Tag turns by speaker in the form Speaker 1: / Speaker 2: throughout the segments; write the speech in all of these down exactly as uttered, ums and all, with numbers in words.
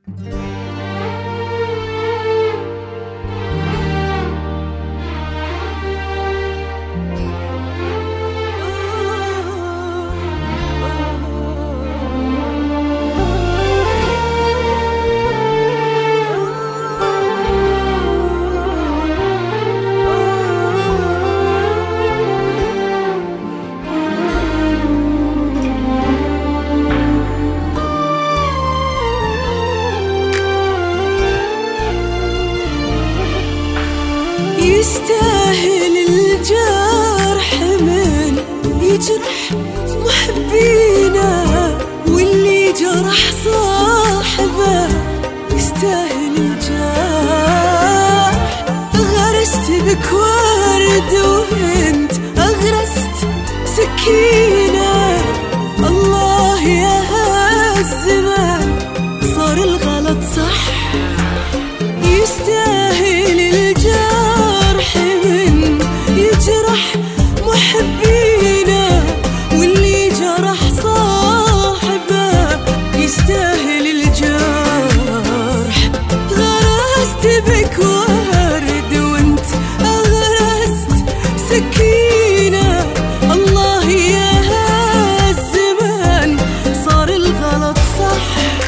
Speaker 1: يستاهل الجرح من يجرح محبينا، واللي جرح صاحبه يستاهل الجرح. غرست بك ورد وانت أغرست سكينة، الله يا هالزمان صار الغلط صح. يستاهل الجرح من يجرح محبينا، واللي جرح صاحبه يستاهل الجرح. غرست بك ورد وانت أغرست سكينة، الله يا هالزمان صار الغلط صح.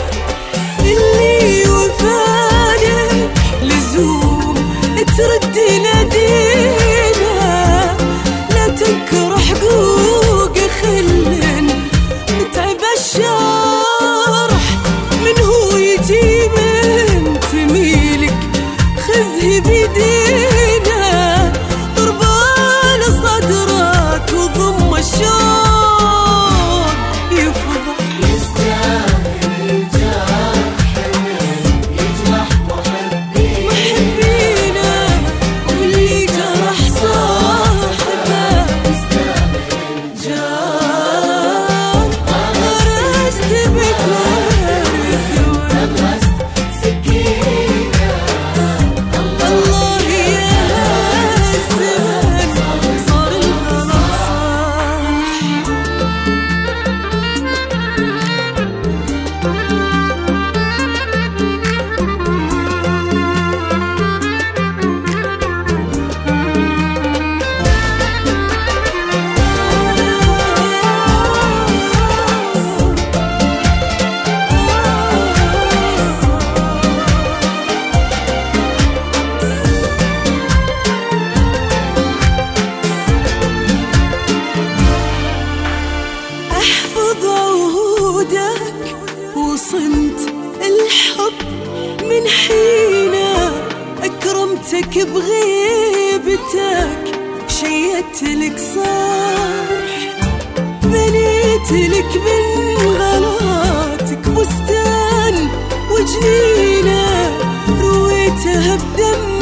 Speaker 1: اللي وفانك لزوم ترد نادينا، لا تنكر حقوق خلن نتعب الشرح. من هو يتيم انت ميلك خذه بيدينا، ضربان صدرك وضم الشوق يفضح. وصنت الحب من حينه، أكرمتك بغيبتك، شيدت لك صرح، بنيت لك من غلاتك بستان وجنينه، رويتها بدم